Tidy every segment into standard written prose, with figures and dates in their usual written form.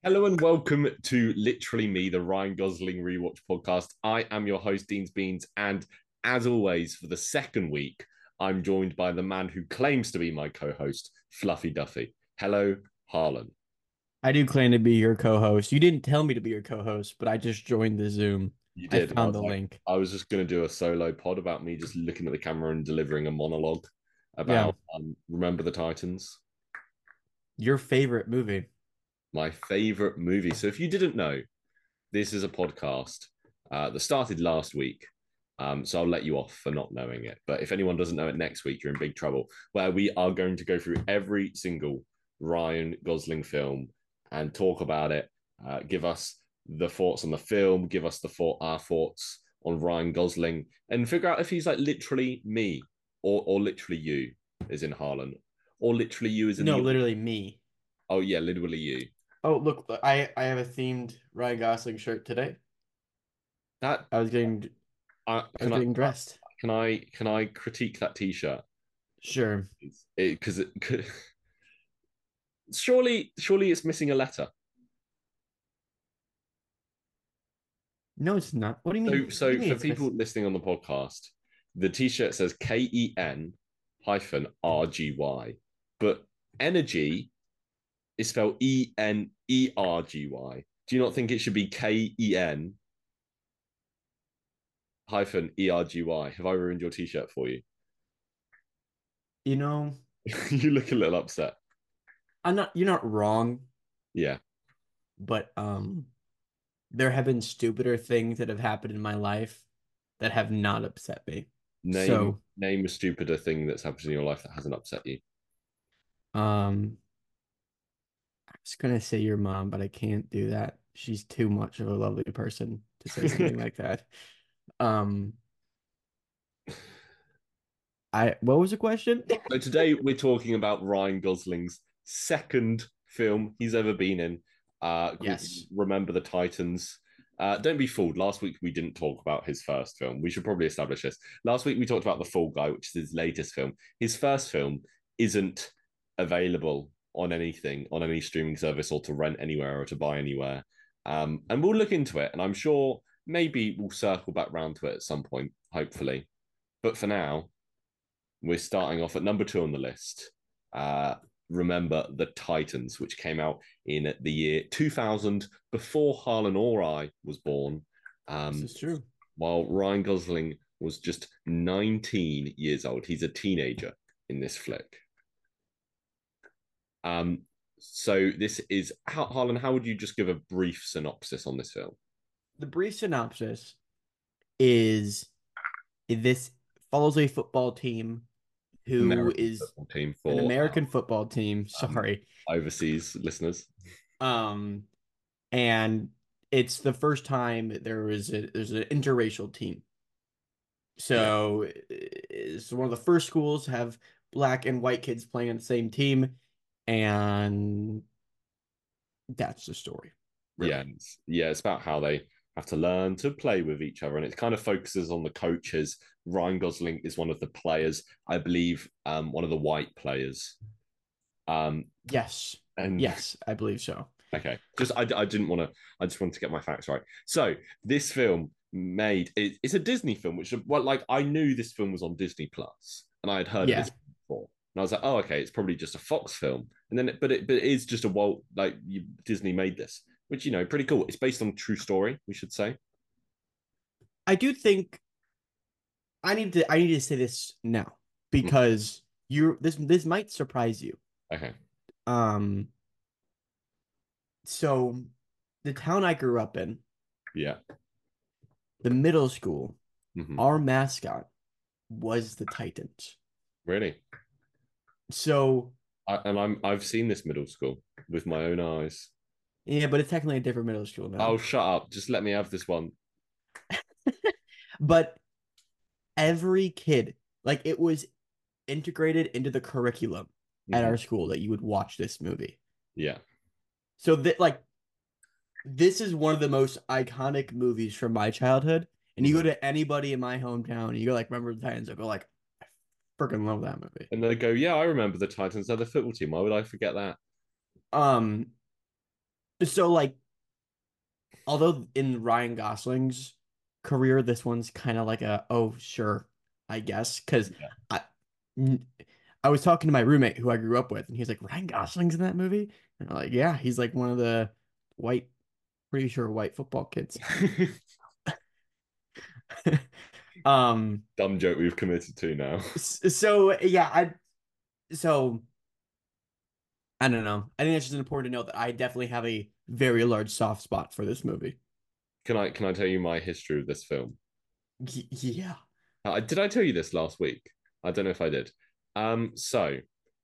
Hello and welcome to Literally Me, the Ryan Gosling Rewatch podcast. I am your host, Deans Beans, and as always, for the second week, I'm joined by the man who claims to be my co-host, Fluffy Duffy. Hello, Harlan. I do claim to be your co-host. You didn't tell me to be your co-host, but I just joined the Zoom. You I did, and I found was the like, link. I was just going to do a solo pod about me just looking at the camera and delivering a monologue Yeah, about Remember the Titans, your favorite movie. my favorite movie. So if you didn't know, this is a podcast that started last week. So I'll let you off for not knowing it. But if anyone doesn't know it next week, you're in big trouble. Where we are going to go through every single Ryan Gosling film and talk about it. Give us the thoughts on the film. Give us our thoughts on Ryan Gosling, and figure out if he's like literally me or literally you, as in Harlan, or literally you as in No, the. literally me. Oh yeah, literally you. Oh, look, I have a themed Ryan Gosling shirt today. That I was getting I was can I getting dressed. can I critique that T-shirt? Sure. Because surely it's missing a letter. No, it's not. What do you mean? So What do so you mean for it's people missing? listening on the podcast, the T-shirt says KEN hyphen RGY, but energy is spelled ENERGY. Do you not think it should be KEN hyphen ERGY? Have I ruined your T-shirt for you? You know, You look a little upset. you're not wrong, Yeah. but there have been stupider things that have happened in my life that have not upset me. Name So, name a stupider thing that's happened in your life that hasn't upset you. um I was gonna say your mom, but I can't do that. She's too much of a lovely person to say something like that. Um, I what was the question? So today we're talking about Ryan Gosling's second film he's ever been in, called Yes. Remember the Titans. Don't be fooled. Last week we didn't talk about his first film. We should probably establish this. Last week we talked about The Fall Guy, which is his latest film. His first film isn't available on anything, on any streaming service, or to rent anywhere or to buy anywhere. And we'll look into it, and I'm sure maybe we'll circle back round to it at some point, hopefully. But for now, we're starting off at number two on the list. Uh, Remember the Titans, which came out in the year 2000, before Harlan or I was born, This um, is true. while Ryan Gosling was just 19 years old. He's a teenager in this flick. Um, so this is Harlan. How would you just give a brief synopsis on this film? The brief synopsis is this follows a football team who American is football team an for American football team. Sorry. overseas listeners. Um, and it's the first time there's an interracial team. Yeah, So it's one of the first schools to have black and white kids playing on the same team, and that's the story, yeah, really. it's about how they have to learn to play with each other, and it kind of focuses on the coaches. Ryan Gosling is one of the players, I believe, one of the white players. Um, Yes, and yes, I believe so. okay, I didn't want to. I just wanted to get my facts right. So this film it's a Disney film, which well, like I knew this film was on Disney Plus, and I had heard of Yeah, this before, and I was like, oh, okay, it's probably just a Fox film, and then but it is just a Walt Disney made this, which pretty cool. It's based on true story, we should say. I do think I need to say this now Mm, because this might surprise you. okay, Um, so the town I grew up in, yeah, the middle school, hmm, our mascot was the Titans. really. So I've seen this middle school with my own eyes. yeah, but it's technically a different middle school Oh, now. shut up! Just let me have this one. But every kid, like it was integrated into the curriculum at Hmm. our school that you would watch this movie. Yeah, So that like this is one of the most iconic movies from my childhood. And you go hmm. to anybody in my hometown, and you go like, remember the Titans? They'll go like, I freaking love that movie. And they go, yeah, I remember the Titans are the football team. Why would I forget that? Um, So like, although in Ryan Gosling's career, this one's kind of like a, oh, sure, I guess. Because Yeah. I, I was talking to my roommate who I grew up with, and he's like, Ryan Gosling's in that movie? And I'm like, yeah, he's like one of the white, pretty sure white football kids. Um, Dumb joke we've committed to now. so yeah, so I don't know. I think it's just important to know that I definitely have a very large soft spot for this movie. Can I tell you my history of this film? Yeah. Did I tell you this last week? I don't know if I did. So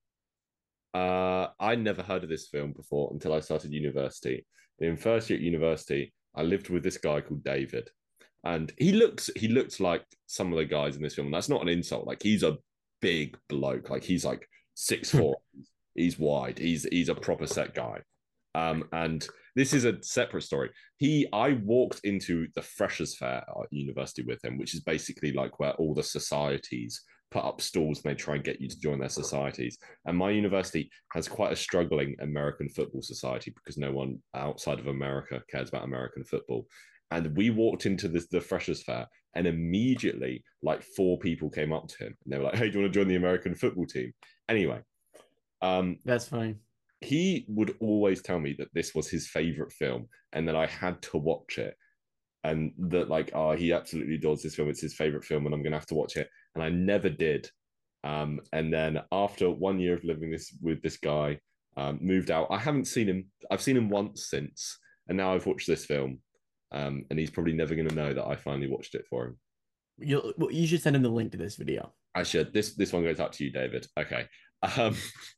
I never heard of this film before until I started university. In first year at university, I lived with this guy called David, and he looks like some of the guys in this film. And that's not an insult. Like he's a big bloke. Like he's like 6'4". He's wide. He's a proper set guy. And this is a separate story. I walked into the Freshers Fair at university with him, which is basically like where all the societies put up stalls and they try and get you to join their societies. And my university has quite a struggling American football society because no one outside of America cares about American football. And we walked into the Freshers Fair, and immediately, like 4 people came up to him and they were like, "Hey, do you want to join the American football team?" Anyway, um, That's funny. he would always tell me that this was his favorite film and that I had to watch it, and that like, oh, he absolutely adores this film. It's his favorite film, and I'm gonna have to watch it. And I never did. And then after 1 year of living this with this guy, moved out. I haven't seen him. I've seen him once since, and now I've watched this film. And he's probably never going to know that I finally watched it for him. You should send him the link to this video. I should. This one goes out to you, David. Okay. Um,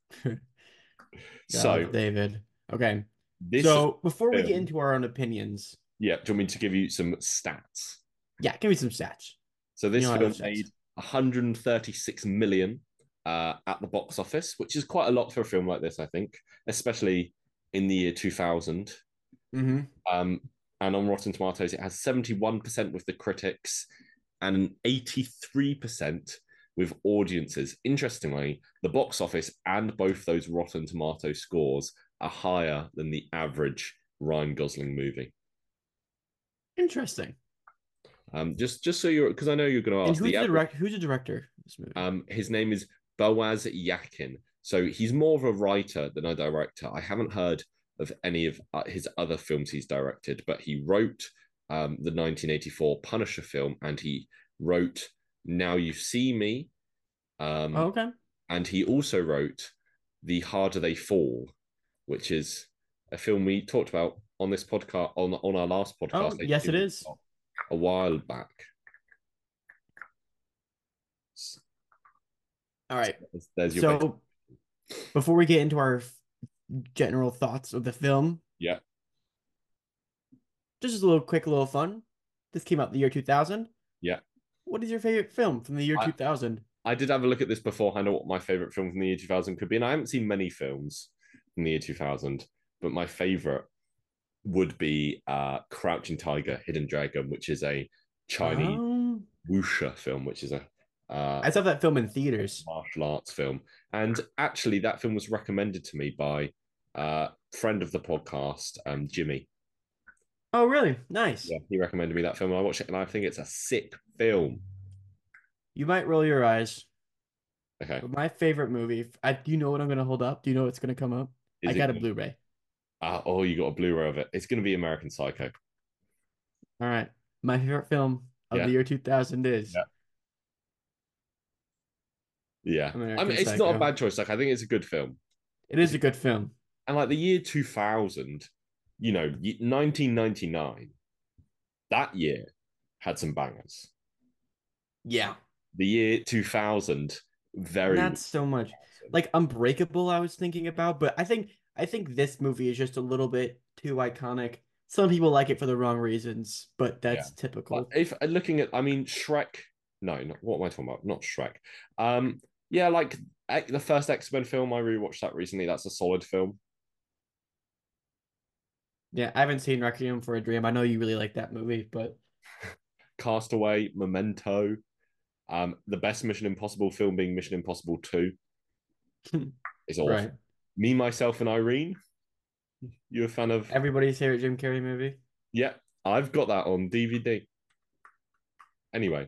God love so David. Okay. this So before we get film, into our own opinions, yeah. Do you want me to give you some stats? yeah, give me some stats. So You this know how film this made is. 136 million at the box office, which is quite a lot for a film like this, I think, especially in the year 2000. Mm-hmm. Um, and on Rotten Tomatoes, it has 71% with the critics and an 83% with audiences. Interestingly, the box office and both those Rotten Tomato scores are higher than the average Ryan Gosling movie. Interesting. Just so you're, because I know you're going to And ask the average. who's the director of this movie? His name is Boaz Yakin. So he's more of a writer than a director. I haven't heard of any of his other films he's directed, but he wrote the 1984 Punisher film, and he wrote Now You See Me, Oh, um, okay. and he also wrote The Harder They Fall, which is a film we talked about on this podcast on our last podcast Oh, yes, it is. a while back. All right. There's your basic. So before we get into our general thoughts of the film, Yeah, just a little quick, little fun. This came out in the year 2000. yeah. What is your favorite film from the year I, 2000? I did have a look at this beforehand of what my favorite film from the year 2000 could be, and I haven't seen many films from the year 2000, but my favorite would be Crouching Tiger, Hidden Dragon, which is a Chinese Um, wuxia film, which is a I saw that film in theaters. martial arts film. And actually, that film was recommended to me by a friend of the podcast, Jimmy. Oh, really? Nice. Yeah, he recommended me that film, and I watched it, and I think it's a sick film. You might roll your eyes, Okay, but my favorite movie, do you know what I'm going to hold up? Do you know what's going to come up? I is it got a good? Blu-ray. Oh, you got a Blu-ray of it. It's going to be American Psycho. All right. My favorite film of Yeah, the year 2000 is yeah. Yeah, I American mean, it's not a Psycho. bad choice. Like, I think it's a good film. It is a good film. And like the year 2000, 1999, that year had some bangers. Yeah. The year 2000, very Not so much. Like Unbreakable, I was thinking about, but I think this movie is just a little bit too iconic. Some people like it for the wrong reasons, but yeah. that's But typical. if looking at, I mean, Shrek. No, not, what am I talking about? Not Shrek. Yeah, like the first X-Men film. I rewatched that recently. That's a solid film. Yeah, I haven't seen Requiem for a Dream. I know you really like that movie, but Castaway, Memento. The best Mission Impossible film being Mission Impossible 2 is awful. right. Me, Myself, and Irene. You a fan of? Everybody's favorite Jim Carrey movie. Yeah, I've got that on DVD. Anyway,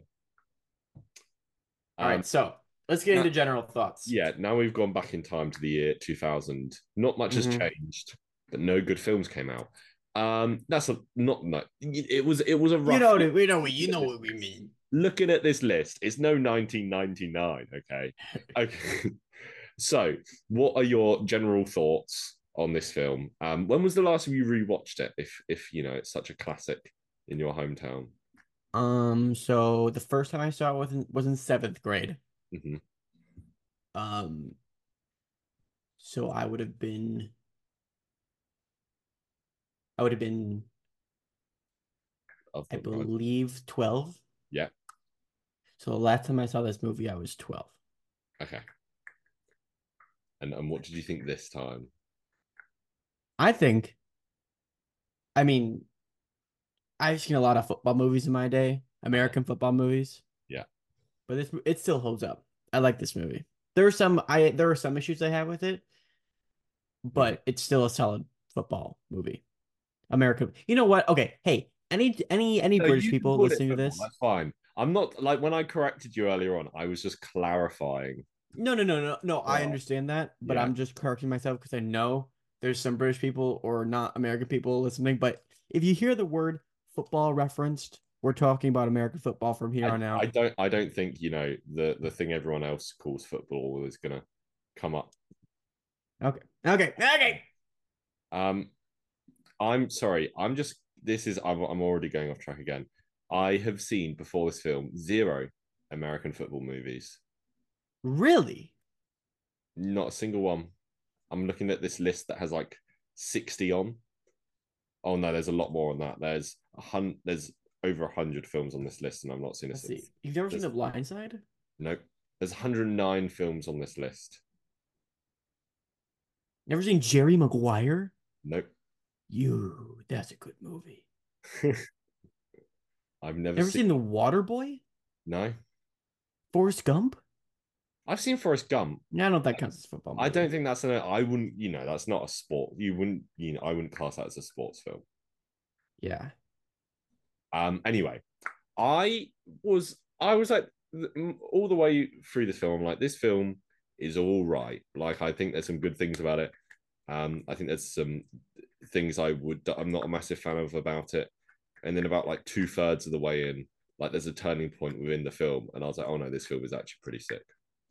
All um, right, so let's get now into general thoughts. yeah, now we've gone back in time to the year 2000. Not much has Hmm. changed, but no good films came out. That's a not no. It was a You rough. know what we know. You know what we mean. Looking at this list, it's no 1999. Okay, okay. So, what are your general thoughts on this film? When was the last time you rewatched it? If you know it's such a classic in your hometown. So the first time I saw it was in seventh grade. Mm-hmm. Um, so I would have been, I've I got no idea. believe 12. Yeah. So the last time I saw this movie, I was 12. Okay. And what did you think this time? I think, I mean, I've seen a lot of football movies in my day, Uh-huh. American football movies, Yeah. but it still holds up. I like this movie. There are some issues I have with it, Mhm. but it's still a solid football movie. American. You know what? Okay, hey, any No, British you can people call it listening to football. this? That's fine. I'm not like when I corrected you earlier on. I was just clarifying. No, no, no, no, no. I Well, understand that, but yeah. I'm just correcting myself because I know there's some British people or not American people listening. But if you hear the word football referenced, we're talking about American football from here I, on I out. don't I don't think the thing everyone else calls football is gonna come up. Okay, okay, okay. Um, I'm sorry. I'm already going off track again. I have seen before this film zero American football movies. Really? Not a single one. I'm looking at this list that has like 60 on. Oh no, there's a lot more on that. There's over 100 films on this list, and I've not seen a Let's single. see. You've never seen There's The Blind Side? nope. There's 109 films on this list. Never seen Jerry Maguire? Nope. That's a good movie. I've never Never seen. seen The Water Boy? No, Forrest Gump? I've seen Forrest Gump. No, I don't think that counts as a football I don't movie. think that's an. I wouldn't. That's not a sport. You wouldn't. I wouldn't class that as a sports film. Yeah. Anyway, I was like all the way through this film. I'm like, this film is all right. Like, I think there's some good things about it. I think there's some things I'm not a massive fan of about it. And then about like 2/3 of the way in, like there's a turning point within the film, and I was like, oh no, this film is actually pretty sick.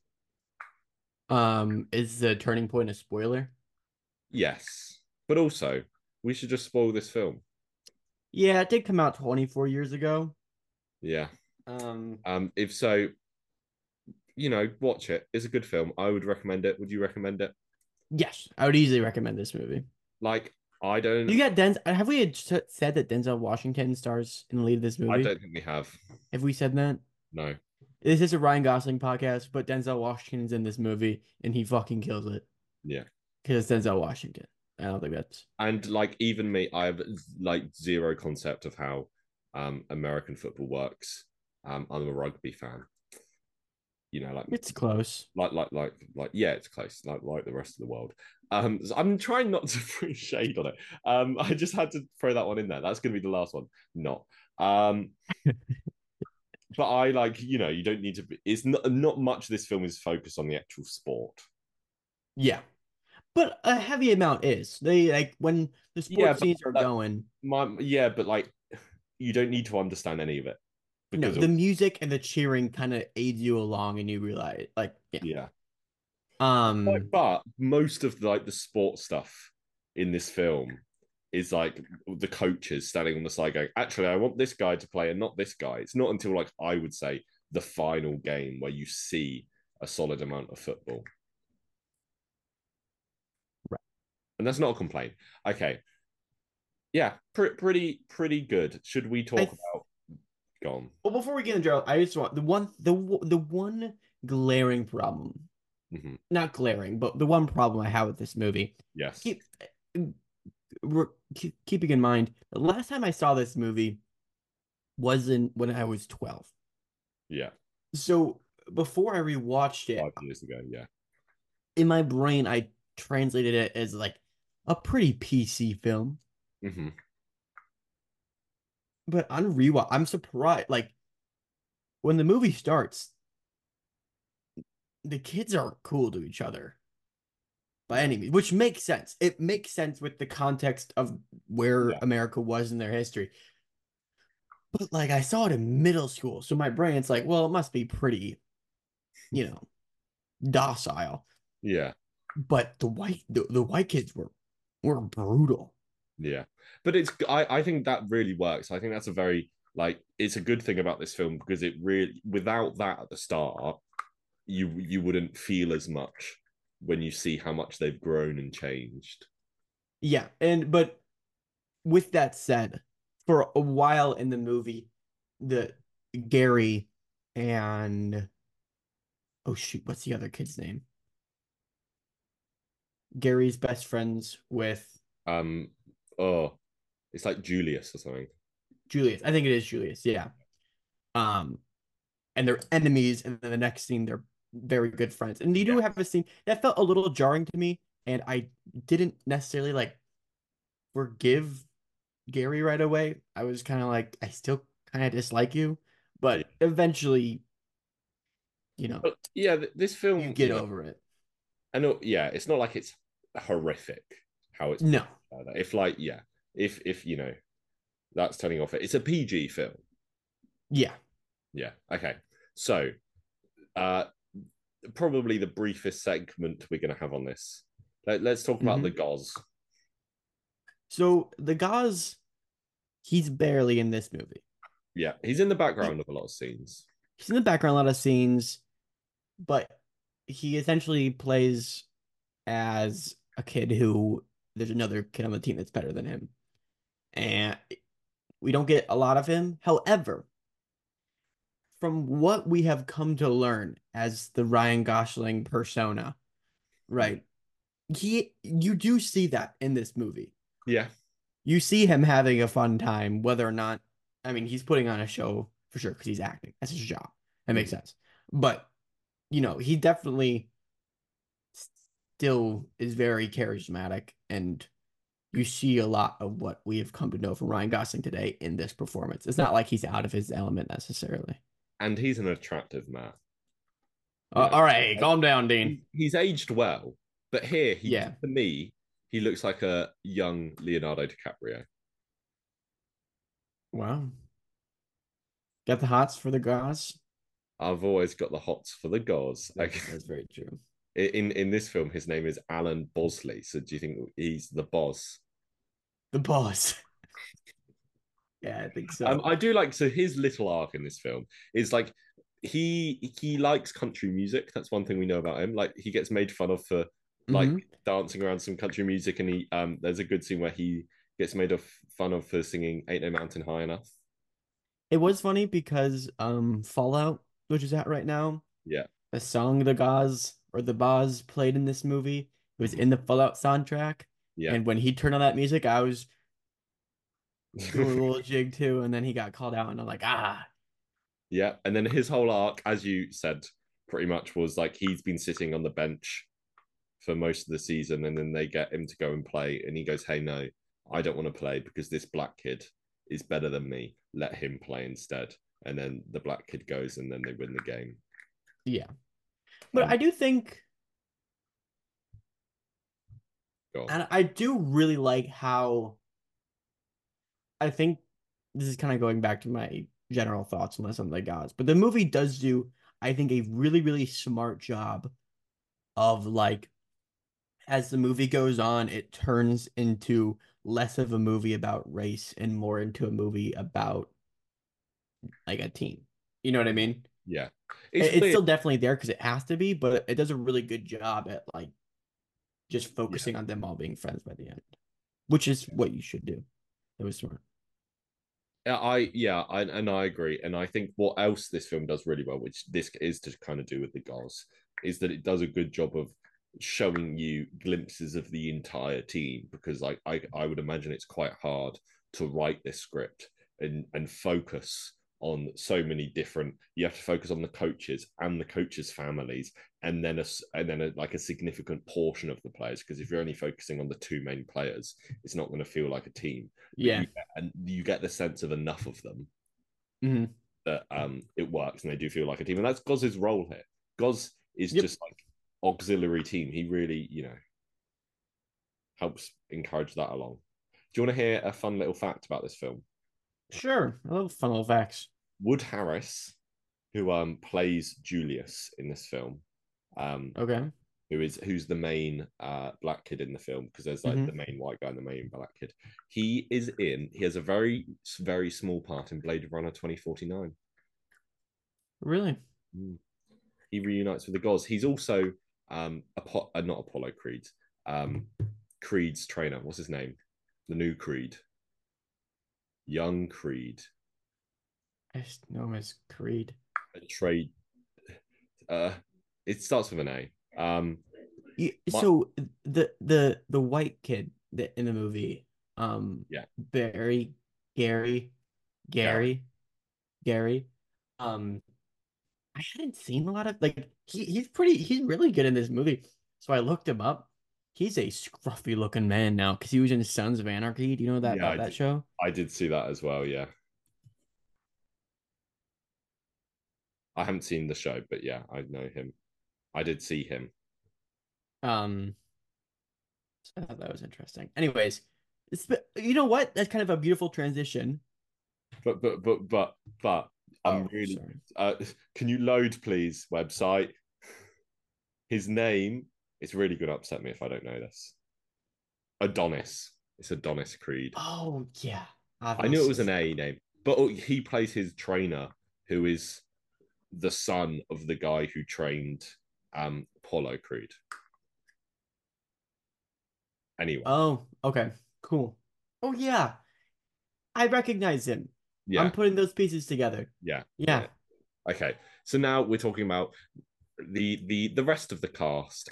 Is the turning point a spoiler? Yes, but also we should just spoil this film. Yeah, it did come out 24 years ago. Yeah. Um, If so, watch it. It's a good film. I would recommend it. Would you recommend it? yes, I would easily recommend this movie. Like, I You don't. got Have we said that Denzel Washington stars in the lead of this I movie? don't think we have. Have we said that? No. This is a Ryan Gosling podcast, but Denzel Washington's in this movie and he fucking kills it Yeah. because it's Denzel Washington. I don't think that's And like even me, I have like zero concept of how American football works. I'm a rugby fan. Like it's close. yeah, it's close, like the rest of the world. So I'm trying not to throw shade on it. I just had to throw that one in there. That's gonna be the last one. Not. But I like, you don't need to be, it's not much of this film is focused on the actual sport. Yeah, but a heavy amount is they like when the Yeah, sports but scenes are going. but like you don't need to understand any of it No, because the music and the cheering kind of aids you along, and you realize, like, yeah. yeah. Um, But most of like the sports stuff in this film is like the coaches standing on the side going, actually, I want this guy to play and not this guy. It's not until like I would say the final game where you see a solid amount of football. right. And that's not a complaint. Okay. Yeah, pretty good. Should we I talk about gone? Well, before we get into Joe, I just want the one glaring problem, Mm-hmm. not glaring, but the one problem I have with this movie. Yes. Keep, keeping in mind, the last time I saw this movie wasn't when I was 12. Yeah. So before I rewatched it, 5 years ago. Yeah. in my brain, I translated it as like a pretty PC film. Hmm. But on rewatch, I'm surprised. Like when the movie starts, the kids are cool to each other by Yeah. any means, which makes sense. It makes sense with the context of where Yeah. America was in their history. But like I saw it in middle school, so my brain's like, well, it must be pretty, you know, docile. Yeah. But the white kids were brutal. Yeah. But I think that really works. I think that's a very like it's a good thing about this film because it really without that at the start, you wouldn't feel as much when you see how much they've grown and changed. Yeah, and but with that said, for a while in the movie, the Gary and oh shoot, what's the other kid's name? Gary's best friends with Um oh, it's like Julius or something. Julius. I think it is Julius. Yeah. Um, and they're enemies, and then the next scene they're very good friends. And you do Yeah. have a scene that felt a little jarring to me, and I didn't necessarily like forgive Gary right away. I was kind of like, I still kind of dislike you, Yeah. but eventually, you know, But yeah, this you film, get over it. I know, yeah, it's not like it's horrific how it's No, portrayed. If like, yeah, if that's turning off it. It's a PG film. yeah. Yeah. Okay. So, uh, probably the briefest segment we're going to have on this. Let's talk about the Hmm. Goz. So the Gauze, he's barely in this movie. Yeah, he's in the He, background of a lot of scenes. he's in the background a lot of scenes, but he essentially plays as a kid who there's another kid on the team that's better than him. And we don't get a lot of him. However, from what we have come to learn as the Ryan Gosling persona, Yeah. right? You do see that in this movie. Yeah. You see him having a fun time, whether or not, I mean, he's putting on a show for sure because he's acting. That's his job. That makes Mhm. sense. But, he definitely still is very charismatic, and you see a lot of what we have come to know from Ryan Gosling today in this performance. It's not like he's out of his element necessarily. And he's an attractive man. You know, All right, calm down, Dean. he's aged well, but here he Yeah. to me he looks like a young Leonardo DiCaprio. Wow. Got the hots for the Gauze? I've always got the hots for the Goz. Like, That's very true. in this film, his name is Alan Bosley. So do you think he's the boss? The boss. Yeah, I think so. I do like so his little arc in this film is like he likes country music. That's one thing we know about him. Like he gets made fun of for like Hmm. dancing around some country music, and he there's a good scene where he gets made of fun of for singing "Ain't No Mountain High Enough." It was funny because Fallout, which is out right now, Yeah. a song the Gauze or the Boz played in this movie. It was Mhm. in the Fallout soundtrack. Yeah. And when he turned on that music, I was doing a little jig too, and then he got called out, and I'm like, ah, Yeah. And then his whole arc, as you said, pretty much was like he's been sitting on the bench for most of the season, and then they get him to go and play, and he goes, "Hey, no, I don't want to play because this black kid is better than me. Let him play instead." And then the black kid goes, and then they win the game. yeah. But Um, I do think, go on. and I do really like how I think this is kind of going back to my general thoughts on some of the gods, but the movie does do, I think, a really, really smart job of like, as the movie goes on, it turns into less of a movie about race and more into a movie about like a team. You know what I mean? Yeah, it's It's weird. still definitely there because it has to be, but it does a really good job at like just Yeah, focusing on them all being friends by the end, which is what you should do. It was smart. and I agree. And I think what else this film does really well, which this is to kind of do with the goals, is that it does a good job of showing you glimpses of the entire team. Because like I would imagine it's quite hard to write this script and focus on so many different. You have to focus on the coaches and the coaches' families, and then like a significant portion of the players. Because if you're only focusing on the two main players, it's not going to feel like a team. But Yeah. you get the sense of enough of them Hmm. that it works, and they do feel like a team. And that's Goz's role here. Goz is Yep. just like auxiliary team. He really, helps encourage that along. Do you want to hear a fun little fact about this film? Sure. I love fun little facts. Wood Harris, who plays Julius in this film, um, Okay. who's the main black kid in the film, because there's like the Hmm. main white guy and the main black kid. He has a very very small part in Blade Runner 2049. Really? Mm. He reunites with the gods. He's also not Apollo Creed, Creed's trainer. What's his name? The new Creed, young Creed. I just know him as Creed. A trade. Uh, it starts with an A. My, So the white kid that in the movie, yeah, Barry, Gary, Gary. Gary, Gary, um, I hadn't seen a lot of like he's really good in this movie. So I looked him up. He's a scruffy looking man now because he was in Sons of Anarchy. Do you know that Yeah, about that show? I did see that as well. Yeah, I haven't seen the show, but yeah, I know him. I did see him. Um, so I thought that was interesting. Anyways, you know what? That's kind of a beautiful transition. But I'm Oh, really. sorry. Can you load, please? Website. His name. It's really going to upset me if I don't know this. Adonis. It's Adonis Creed. Oh yeah, I knew it was an obviously. A name, but he plays his trainer, who is the son of the guy who trained Apollo Creed. Anyway, Oh, okay, cool. Oh yeah, I recognize him. I'm yeah, putting those pieces together. yeah, yeah. Yeah. Okay, so now we're talking about the rest of the cast.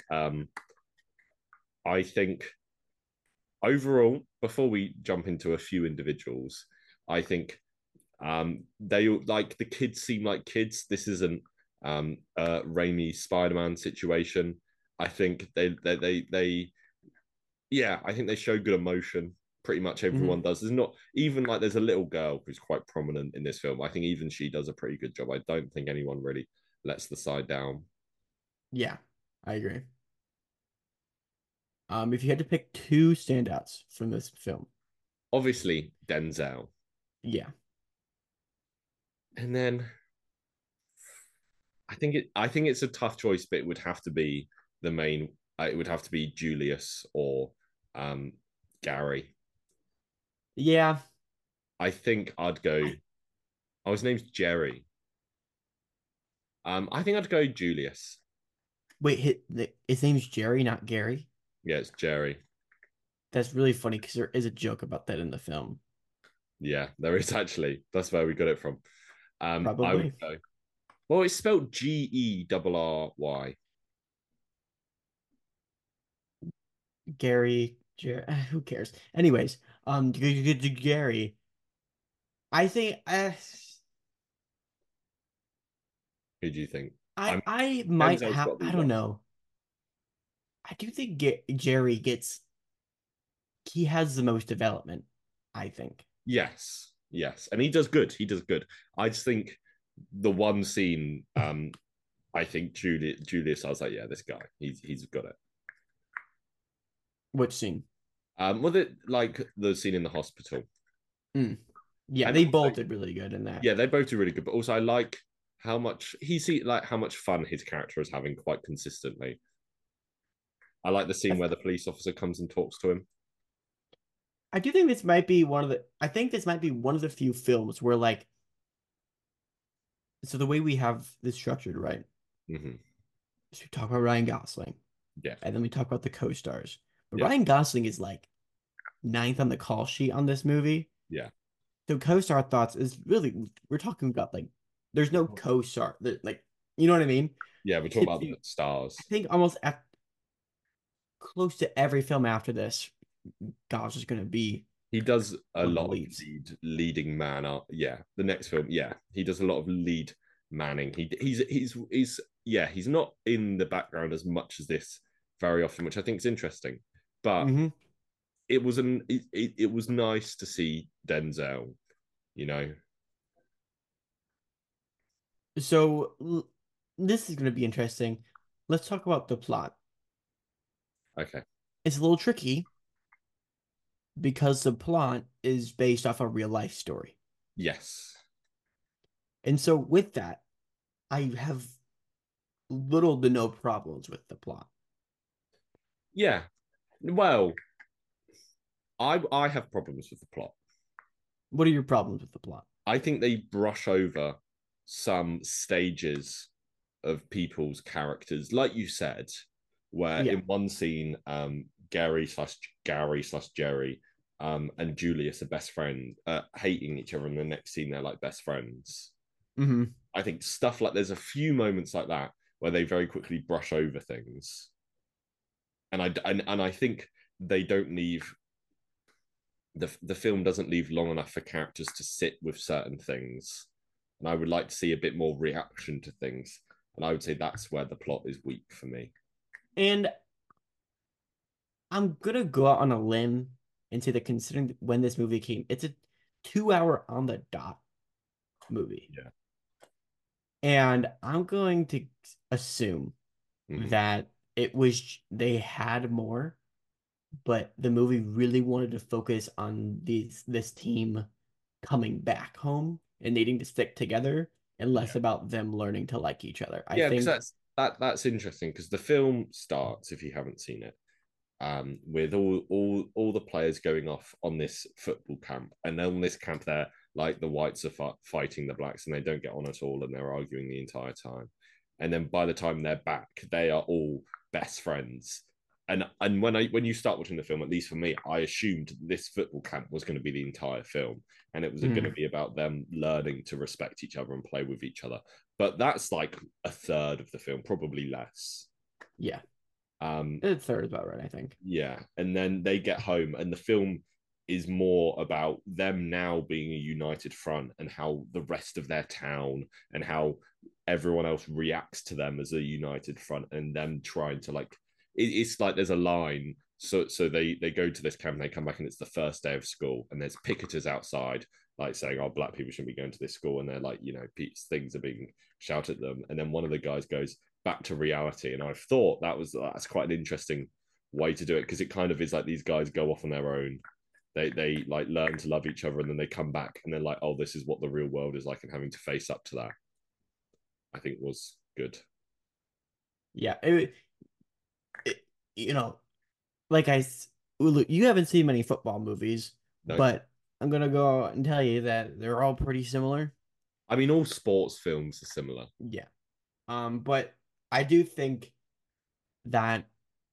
I think overall, before we jump into a few individuals, I think they like the kids seem like kids. This isn't a Raimi Spider-Man situation. I think they yeah, I think they show good emotion. Pretty much Hmm. everyone does. There's not even like there's a little girl who's quite prominent in this film. I think even she does a pretty good job. I don't think anyone really lets the side down. Yeah, I agree. If you had to pick two standouts from this film, Obviously, Denzel. yeah, And then I think it's a tough choice, but it would have to be the main it would have to be Julius or um Gary. yeah. I think I'd go I, oh his name's Jerry. I think I'd go Julius. wait, his name's Jerry, not Gary. Yeah, it's Jerry. That's really funny because there is a joke about that in the film. Yeah, there is actually. That's where we got it from. I would Probably go. Well, it's spelled Gerry. Gary. Who cares? Anyways, Gary. I think Who do you think? I I'm I might Denzel's have. got to I be don't one. know. I do think Jerry gets. He has the most development. I think. Yes, yes, and he does good. He does good. I just think the one scene, I think Julius, I was like, yeah, this guy, he's got it. Which scene? Was it like the scene in the hospital? Mm. Yeah, And they also, both did really good in that. yeah, they both do really good. But also, I like how much how much fun his character is having quite consistently. I like the scene I, where the police officer comes and talks to him. I do think this might be one of the. I think this might be one of the few films where like. So the way we have this structured, right? Hmm. So we talk about Ryan Gosling, Yeah, and then we talk about the co-stars. But yeah, Ryan Gosling is like ninth on the call sheet on this movie. yeah. So co-star thoughts is really we're talking about like there's no co-star like you know what I mean? Yeah, we're talking If about the I stars. think almost at close to every film after this, Gosh is gonna be. He does a One of the lot of leads. leading man up. Yeah, the next film. Yeah, he does a lot of lead manning. Yeah, he's not in the background as much as this very often, which I think is interesting. But Hmm. it was nice to see Denzel. You know, So this is going to be interesting. Let's talk about the plot. okay, It's a little tricky because the plot is based off a real life story. yes, And so with that, I have little to no problems with the plot. yeah. Well, I have problems with the plot. What are your problems with the plot? I think they brush over some stages of people's characters, like you said, where Yeah. in one scene, Gary slash Jerry, and Julius are best friends, hating each other, and the next scene they're like best friends. Hmm. I think stuff like there's a few moments like that where they very quickly brush over things, and I think they don't leave the film doesn't leave long enough for characters to sit with certain things, and I would like to see a bit more reaction to things, and I would say that's where the plot is weak for me. And I'm gonna go out on a limb and say that considering when this movie came, it's a 2 hour on the dot movie. Yeah. And I'm going to assume Mm-hmm. that it was they had more, but the movie really wanted to focus on this team coming back home and needing to stick together and less Yeah. about them learning to like each other. I Yeah, because think, that's interesting because the film starts, if you haven't seen it, with all the players going off on this football camp, and on this camp, they're like the whites are fighting the blacks, and they don't get on at all, and they're arguing the entire time. And then by the time they're back, they are all best friends. And when you start watching the film, at least for me, I assumed this football camp was going to be the entire film, and it was going to mm, be about them learning to respect each other and play with each other. But that's like a third of the film, probably less. yeah, Um, a third about right, I think. yeah, and then they get home, and the film is more about them now being a united front and how the rest of their town and how everyone else reacts to them as a united front, and them trying to like it's like there's a line. So they go to this camp and they come back and it's the first day of school and there's picketers outside like saying, oh, black people shouldn't be going to this school, and they're like, things are being shouted at them, and then one of the guys goes back to reality, and I thought that's quite an interesting way to do it because it kind of is like these guys go off on their own. They like learn to love each other, and then they come back and they're like, oh, this is what the real world is like, and having to face up to that, I think was good. Yeah, it you know, like look, you haven't seen many football movies, No, but I'm gonna go out and tell you that they're all pretty similar. I mean all sports films are similar. Yeah. But I do think that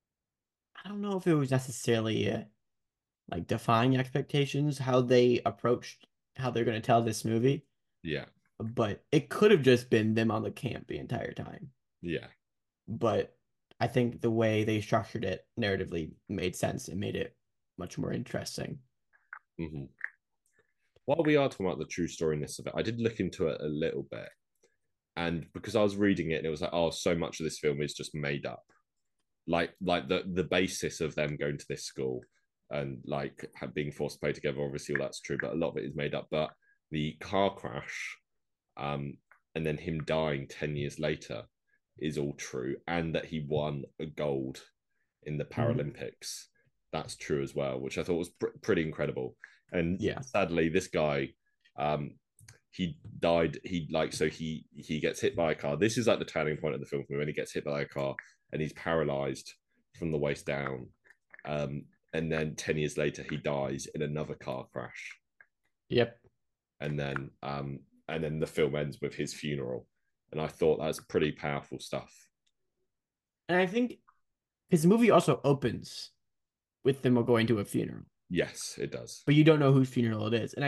I don't know if it was necessarily like defying expectations how they approached how they're gonna tell this movie, Yeah, but it could have just been them on the camp the entire time. yeah. But I think the way they structured it narratively made sense and made it much more interesting. Mm-hmm. While we are talking about the true storyness of it, I did look into it a little bit, and because I was reading it, and it was like, oh, so much of this film is just made up, like the basis of them going to this school and like being forced to play together. Obviously, all that's true, but a lot of it is made up. But the car crash, um, and then him dying 10 years later, is all true, and that he won a gold in the Mhm. Paralympics. That's true as well, which I thought was pretty incredible. And Yeah. sadly, this guy, um, he died. He gets hit by a car. This is like the turning point of the film for me when he gets hit by a car and he's paralyzed from the waist down. And then 10 years later, he dies in another car crash. Yep. And then the film ends with his funeral. And I thought that's pretty powerful stuff. And I think because the movie also opens with them going to a funeral, Yes, it does. but you don't know whose funeral it is. And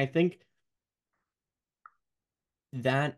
that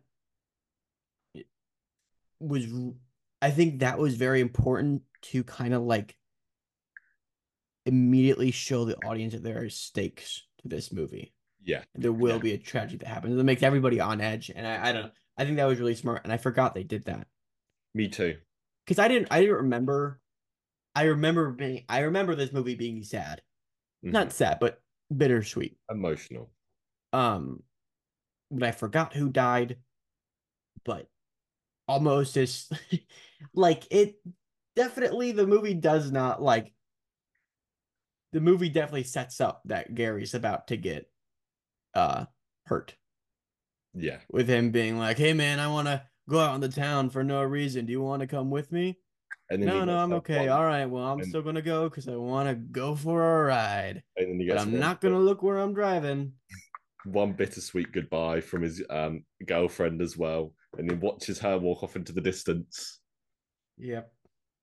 was, I think that was very important to kind of like immediately show the audience that there are stakes to this movie. Yeah, There will yeah, be a tragedy that happens that makes everybody on edge. And I don't know. I think that was really smart. And I forgot they did that. me too. Because I didn't remember. I remember this movie being sad. Hmm. Not sad, but bittersweet. Emotional. Um, but I forgot who died, but almost as like it definitely the movie does not like the movie definitely sets up that Gary's about to get uh hurt Yeah, with him being like, "Hey man, I want to go out in the town for no reason. Do you want to come with me?" and then he No, no, gets I'm help okay. once, All right, well, I'm and still gonna go because I want to go for a ride, and then he but gets I'm not gonna look where I'm driving. one bittersweet goodbye from his girlfriend as well, and then watches her walk off into the distance. Yep.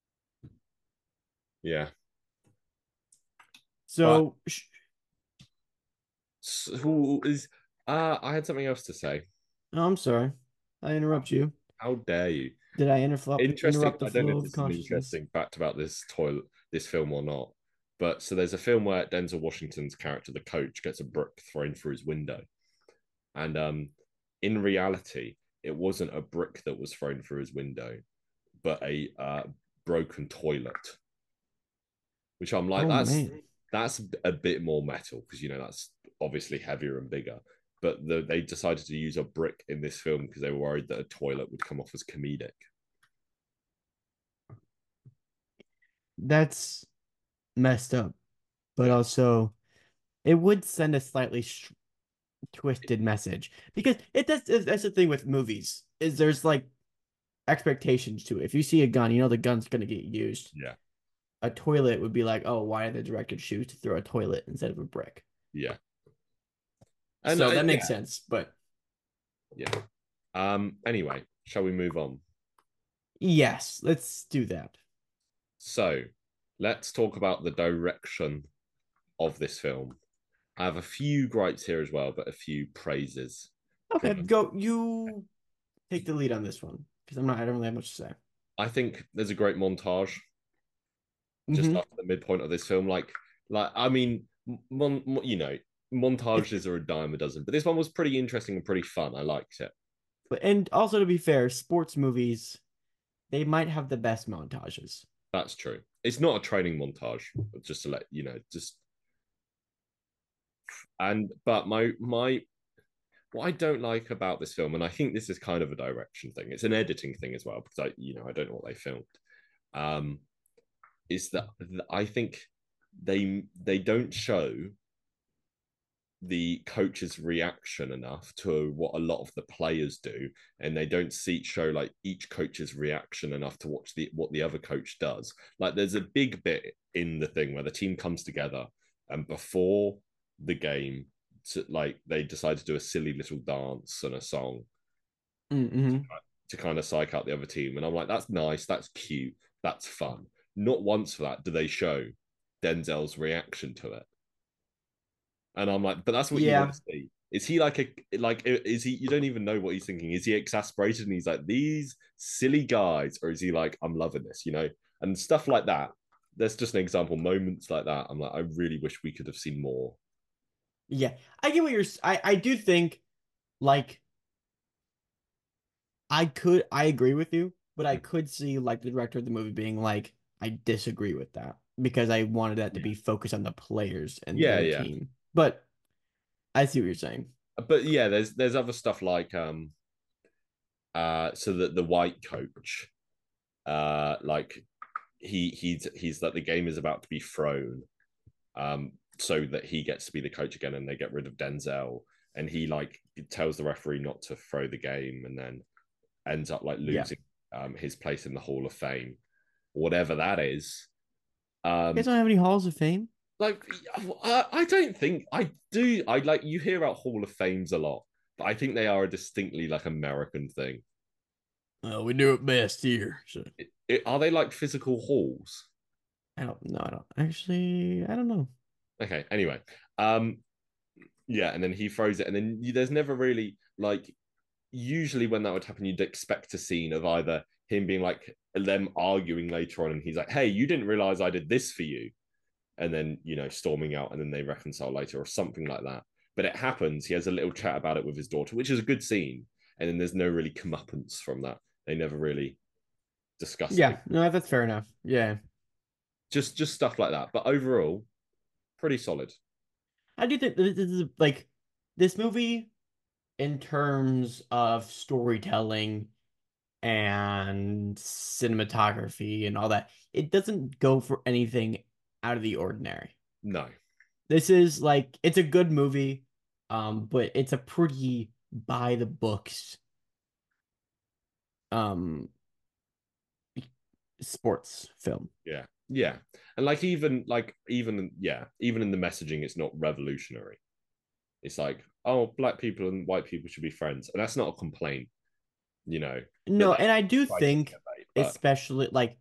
Yeah, but So, who is? I had something else to say. oh, I'm sorry, I interrupt you. How dare you? Did I interrupt Interesting. the I don't know flow if of this is an consciousness? interesting fact about this film or not. But so there's a film where Denzel Washington's character, the coach, gets a brick thrown through his window, and in reality, it wasn't a brick that was thrown through his window, but a broken toilet. Which I'm like, Oh man. that's a bit more metal because that's obviously heavier and bigger. But they decided to use a brick in this film because they were worried that a toilet would come off as comedic. That's messed up, but Yeah, also it would send a slightly twisted message because it does. That's the thing with movies is there's like expectations to it. If you see a gun, you know the gun's gonna get used. yeah, A toilet would be like, oh, why did the director choose to throw a toilet instead of a brick? yeah, and So that makes yeah, sense. But yeah. Anyway, shall we move on? yes, let's do that. So, let's talk about the direction of this film. I have a few gripes here as well, but a few praises. Do Okay, you want go. You take the lead on this one because I don't really have much to say. I think there's a great montage just Mm-hmm. after the midpoint of this film. I mean, montages are a dime a dozen, but this one was pretty interesting and pretty fun. I liked it. But and also to be fair, sports movies they might have the best montages. That's true. It's not a training montage, just to let just but my what I don't like about this film, and I think this is kind of a direction thing. It's an editing thing as well because I don't know what they filmed. Um, is that I think they don't show the coach's reaction enough to what a lot of the players do, and they don't show like each coach's reaction enough to watch what the other coach does. Like there's a big bit in the thing where the team comes together, and before the game, like they decide to do a silly little dance and a song Mm-hmm. to kind of psych out the other team, and I'm like, that's nice, that's cute, that's fun. Not once for that do they show Denzel's reaction to it. And I'm like, but that's what you want Yeah, to see. Is he is he, you don't even know what he's thinking. Is he exasperated and he's like, these silly guys? Or is he like, I'm loving this? And stuff like that. There's just an example, moments like that. I'm like, I really wish we could have seen more. yeah. I get what you're. I do think like I agree with you, but I Mm. could see like the director of the movie being like, I disagree with that because I wanted that to Yeah. be focused on the players and Yeah, their yeah. team. But I see what you're saying. But yeah, there's other stuff like so that the white coach like he's like the game is about to be thrown so that he gets to be the coach again and they get rid of Denzel and he like tells the referee not to throw the game and then ends up like Yeah. losing his place in the Hall of Fame, whatever that is. You guys Um, don't have any halls of fame? like I don't think I do. I like you hear about Hall of Fames a lot, but I think they are a distinctly like American thing. We do it best here. So Are they like physical halls? I don't know. I don't actually. I don't know. Okay. Anyway, um, yeah, and then he throws it, and then there's never really like. Usually, when that would happen, you'd expect a scene of either him being like them arguing later on, and he's like, "Hey, you didn't realize I did this for you," and then storming out, and then they reconcile later or something like that. But it happens. He has a little chat about it with his daughter, which is a good scene. And then there's no really comeuppance from that. They never really discuss it. Yeah, no, that's fair enough. Yeah. Just stuff like that. But overall, pretty solid. I do think this is like this movie in terms of storytelling and cinematography and all that. It doesn't go for anything out of the ordinary. No. This is like it's a good movie, but it's a pretty by the books um sports film. Yeah. Yeah. And even in the messaging, it's not revolutionary. It's like, oh, black people and white people should be friends. And that's not a complaint, you know, that No, they and I do try to think innovate. But especially like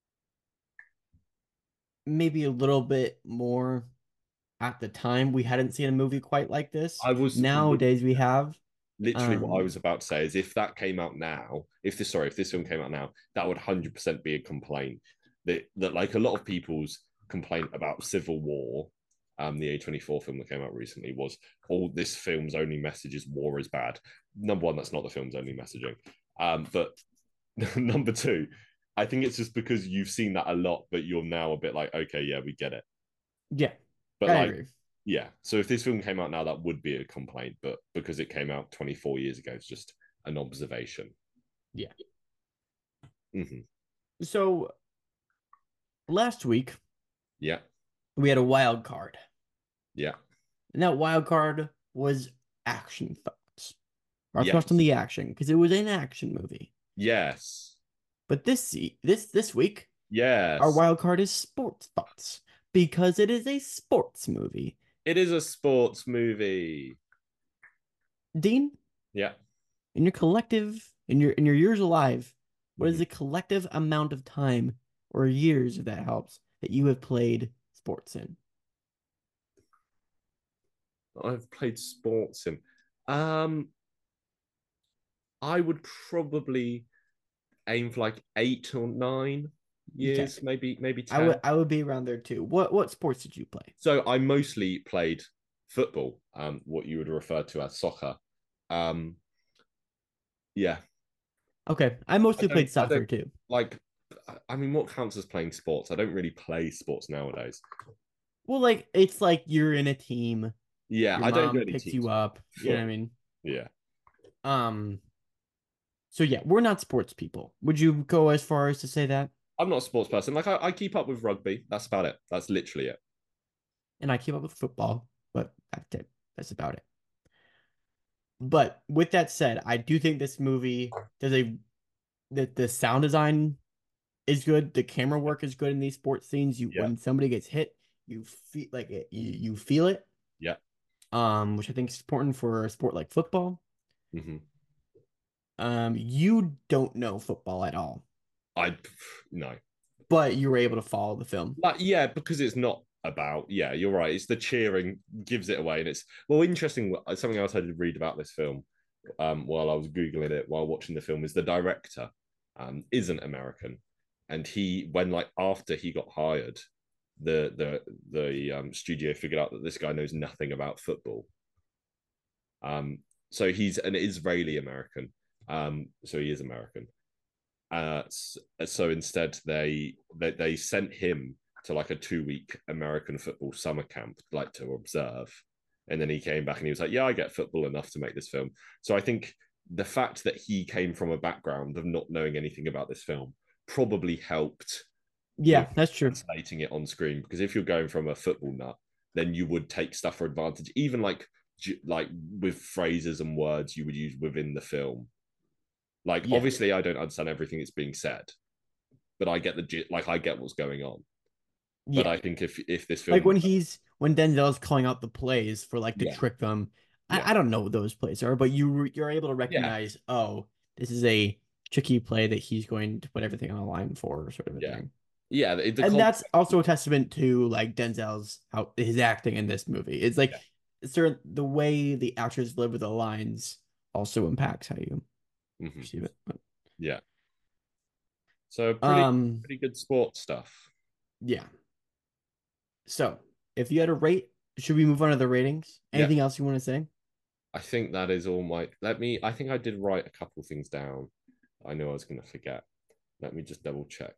maybe a little bit more at the time we hadn't seen a movie quite like this. I was Nowadays we have. literally what I Um was about to say is if that came out now, if this film came out now, that would 100% be a complaint. That like a lot of people's complaint about Civil War, the A24 film that came out recently was all this film's only message is war is bad. Number one, that's not the film's only messaging. But number two, I think it's just because you've seen that a lot, but you're now a bit like, okay, yeah, we get it. yeah, But I like, agree. yeah. So if this film came out now, that would be a complaint. But because it came out 24 years ago, it's just an observation. Yeah. Hmm. So last week Yeah. we had a wild card. Yeah. And that wild card was action thoughts. Our thoughts on Yes. the action, because it was an action movie. Yes. But this week, our Yes. wild card is sports thoughts. Because it is a sports movie. It is a sports movie. Dean, Yeah. in your years alive, what is Mhm. the collective amount of time or years, if that helps, that you have played sports in? I've played sports in. Um, I would probably aim for like 8 or 9 years, Okay. maybe I would 10. I would be around there too. What sports did you play? So I mostly played football, what you would refer to as soccer. Um, yeah, Okay. I mostly played I soccer don't too. like. I mean, what counts as playing sports? I don't really play sports nowadays. Well, like it's like you're in a team, Yeah, your I don't go mom any picks team you sport. up. You know what I mean? Yeah, Um, so yeah, we're not sports people. Would you go as far as to say that? I'm not a sports person. Like I keep up with rugby. That's about it. That's literally it. And I keep up with football, but that's it. That's about it. But with that said, I do think this movie does a the sound design is good. The camera work is good in these sports scenes. You Yeah, when somebody gets hit, you feel like it. You feel it. yeah. Which I think is important for a sport like football. Hmm. You don't know football at all, I no. but you were able to follow the film. Like yeah, because it's not about yeah. You're right. It's the cheering gives it away, and it's well interesting. Something else I did read about this film while I was googling it while watching the film is the director isn't American, and he when like after he got hired, the studio figured out that this guy knows nothing about football. So he's an Israeli American. So he is American. So instead, they sent him to like a 2 week American football summer camp, like to observe. And then he came back and he was like, "Yeah, I get football enough to make this film." So I think the fact that he came from a background of not knowing anything about this film probably helped with Yeah, that's true. translating it on screen. Because if you're going from a football nut, then you would take stuff for advantage, even like with phrases and words you would use within the film. Like Yeah. obviously, I don't understand everything that's being said, but I get I get what's going on. But Yeah. I think if this Like film, when Denzel's calling out the plays for like to yeah, trick them. yeah, I don't know what those plays are, but you're able to yeah, recognize, oh, this is a tricky play that he's going to put everything on the line for, sort of a yeah, thing. yeah, the And that's context, also a testament to like Denzel's how his acting in this movie. It's like yeah, certain the way the actors deliver the lines also impacts how you hmm, perceive it. yeah. So Um, pretty good sports stuff. yeah. So, if you had to rate, should we move on to the ratings? Yeah, Anything else you want to say? I think that is all my. Let me. I think I did write a couple things down. I know I was going to forget. Let me just double check.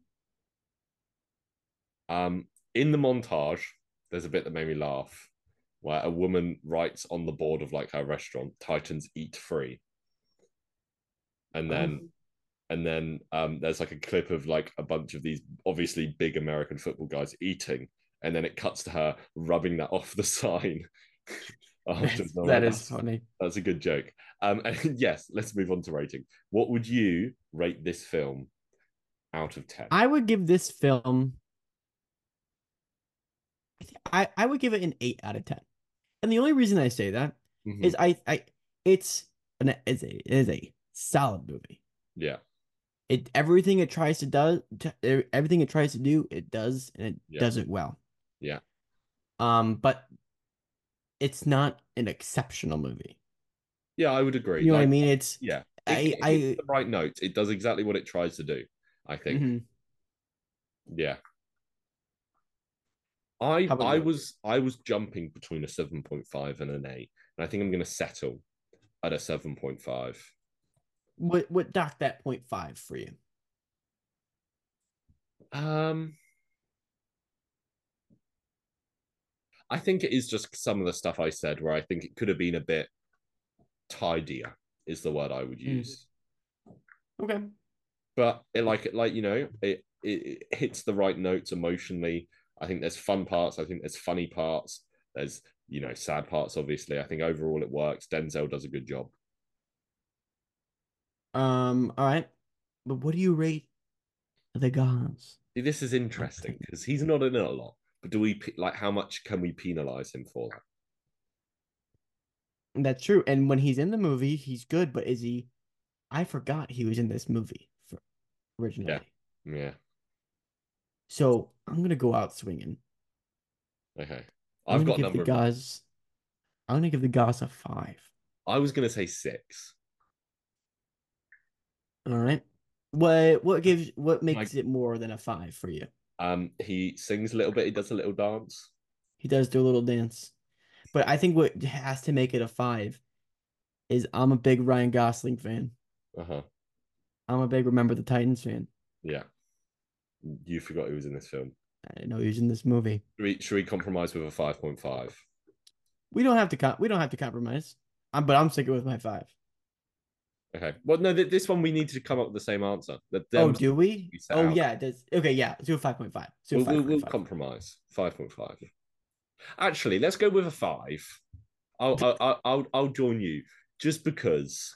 In the montage, there's a bit that made me laugh, where a woman writes on the board of like her restaurant, "Titans eat free," and then Um, there's like a clip of like a bunch of these obviously big American football guys eating, and then it cuts to her rubbing that off the sign after. I'm that like, is funny. that's a good joke. And yes, let's move on to rating. What would you rate this film out of 10? I would give this film. I would give it an 8 out of 10. And the only reason I say that Mm-hmm. is it's a solid movie. Yeah, It everything it tries to do, it does, and it yeah, does it well. yeah, But it's not an exceptional movie. yeah. I would agree. You know what I Like, mean? yeah, I it hits the right notes. It does exactly what it tries to do. I think. mhm. Yeah. How about you? I was jumping between a 7.5 and an 8, and I think I'm going to settle at a 7.5. What docked that 0.5 for you? Um, I think it is just some of the stuff I said where I think it could have been a bit tidier is the word I would Mm. use. Okay. But it hits the right notes emotionally. I think there's fun parts. I think there's funny parts. There's sad parts. Obviously, I think overall it works. Denzel does a good job. All right. But what do you rate the gods See, this is out of interesting 10? because he's not in it a lot. But do we like how much can we penalize him for that? That's true. And when he's in the movie, he's good, but is he I forgot he was in this movie Yeah, originally. yeah. So I'm gonna go out swinging. Okay, I'm I've gonna got a give the number in mind. guys I'm gonna give the gods a 5. I was gonna say 6. All right. What Like, makes it more than a 5 for you? he sings a little bit. He does a little dance. He does do a little dance. But I think what has to make it a 5 is I'm a big Ryan Gosling fan. Uh huh. I'm a big Remember the Titans fan. Yeah. You forgot he was in this film. I didn't know he was in this movie. Should we compromise with a 5.5? We don't have to compromise. But I'm sticking with my 5. Okay. Well, no, this one we need to come up with the same answer. That Oh, them do we? we set Oh out. yeah, it does. Okay, yeah. Let's do a 5.5. Let's do a We'll 5.5. compromise 5.5. Actually, let's go with a 5. I'll join you just because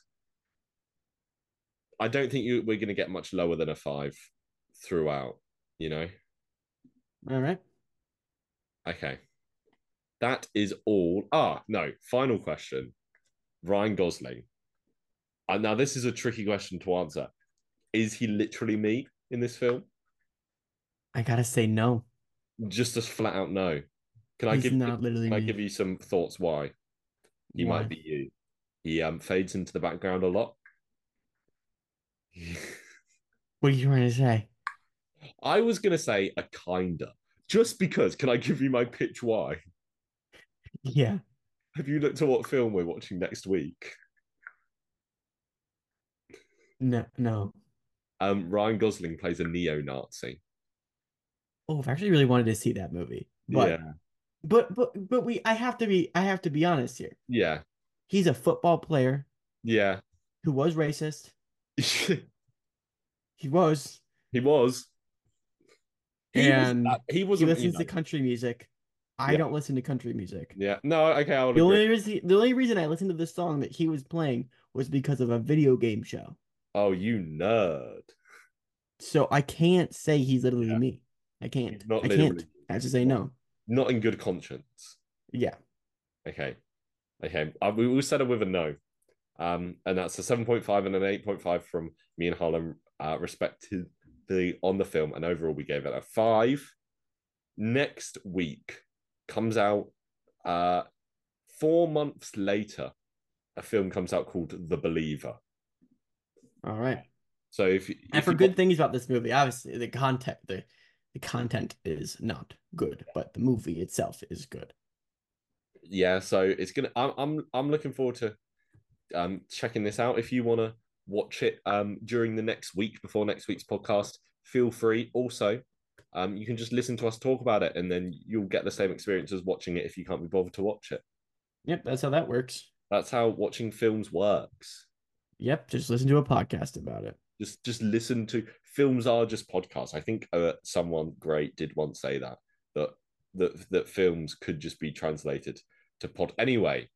I don't think we're going to get much lower than a 5 throughout. You know. All right. Okay. That is all. No. Final question. Ryan Gosling. Now this is a tricky question to answer. Is he literally me in this film? I gotta say no. Just a flat out no. Can I He's give not literally can I me. give you some thoughts why he might Why? be you? He fades into the background a lot. What are you trying to say? I was gonna say a kinda, just because. Can I give you my pitch why? Yeah. Have you looked at what film we're watching next week? No, no. Ryan Gosling plays a neo-Nazi. Oh, I've actually really wanted to see that movie. Yeah, But I have to be honest here. yeah, He's a football player yeah. who was racist. He was. He was. He was. And He he wasn't. listens to country music. I Yeah, don't listen to country music. yeah. No, okay, I'll agree. The only reason I listened to the song that he was playing was because of a video game show. Oh, you nerd. So I can't say he's literally Yeah, me. I can't. he's not I can't. literally. I have to He's say not. no. Not in good conscience. Yeah. Okay, okay. We will settle with a no. And that's a 7.5 and an 8.5 from me and Harlem, respectively, on the film. And overall, we gave it a 5. Next week comes out 4 months later. A film comes out called The Believer. All right. So And if for you want, good things about this movie, obviously the The content is not good, but the movie itself is good. Yeah, so it's gonna. I'm looking forward to checking this out. If you want to watch it during the next week before next week's podcast, feel free. Also, you can just listen to us talk about it, and then you'll get the same experience as watching it if you can't be bothered to watch it. Yep, that's how that works. That's how watching films works. Yep, just listen to a podcast about it. Just listen to films are just podcasts. I think someone great did once say that that films could just be translated to pod. Anyway,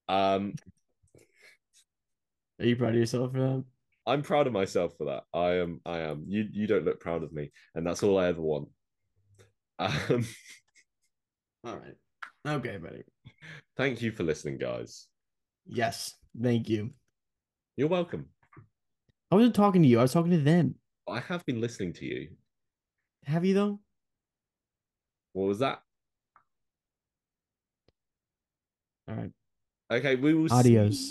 Are you proud of yourself for that? I'm proud of myself for that. I am. You don't look proud of me, and that's all I ever want. Um, All right. Okay, buddy. thank you for listening, guys. Yes, thank you. You're welcome. I wasn't talking to you. I was talking to them. I have been listening to you. Have you though? What was that? All right. Okay, we will see Adios.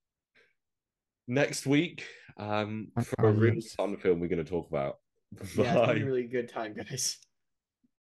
next week for a really Adios. fun film we're going to talk about. Yeah, it's gonna be a Bye. really good time, guys.